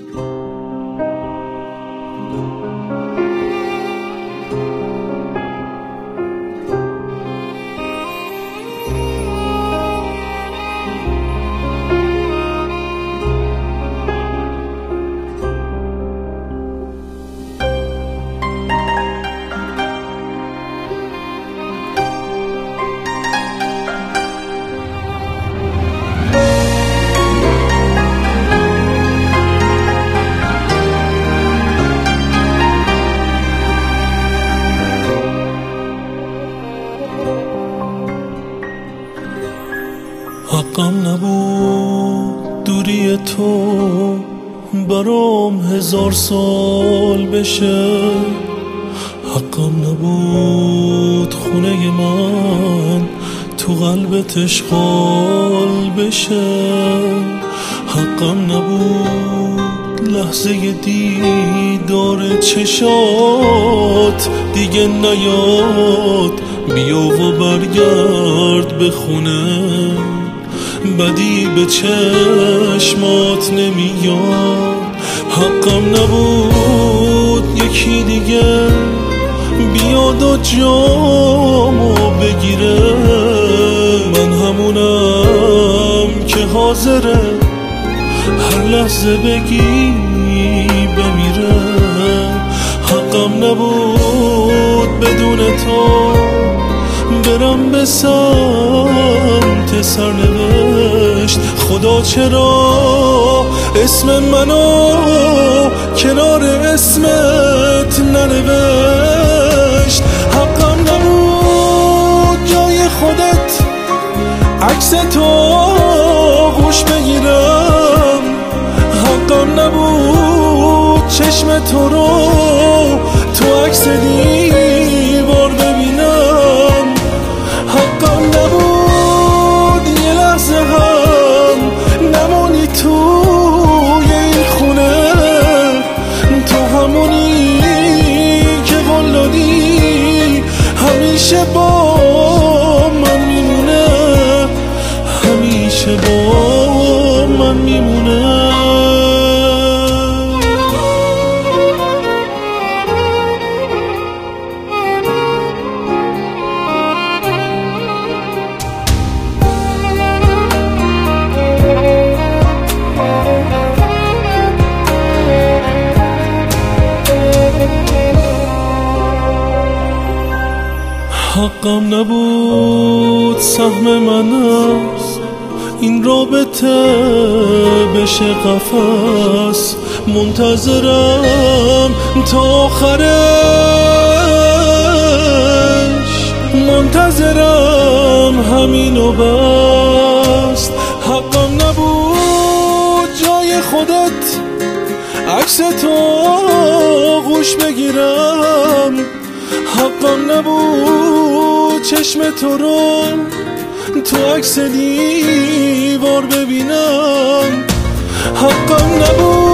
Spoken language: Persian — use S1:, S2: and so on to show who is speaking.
S1: حقم نبود دوری تو برام 1000 سال بشه، حقم نبود خونه من تو قلبت اشغال بشه، حقم نبود لحظه دیدار چشات دیگه نیاد، بیا و برگرد به خونه، بدی به چشمات نمیاد. حقم نبود یکی دیگه بیاد و جامو بگیره، من همونم که حاضره هر لحظه بگی بمیره. حقم نبود بدون تو برم به سمت سرنوشت، خدا چرا اسم منو کنار اسمت ننوشت. حقم نبود جای خودت عکس تو گوش بگیرم، حقم نبود چشم تو رو تو عکس دیوار ببینم، حقم نبود یه لحظه هم نمونی توی این خونه، تو همونی که قول دادی همیشه با من میمونه، همیشه با من میمونه. حقم نبود سهم من از این رابطه بشه قفس، منتظرم تا آخرش، منتظرم همینو بست. حقم نبود جای خودت عکس تو گوش بگیرم، حقم نبود چشم تو رو تو عکس دیوار ببینم، حقم نبود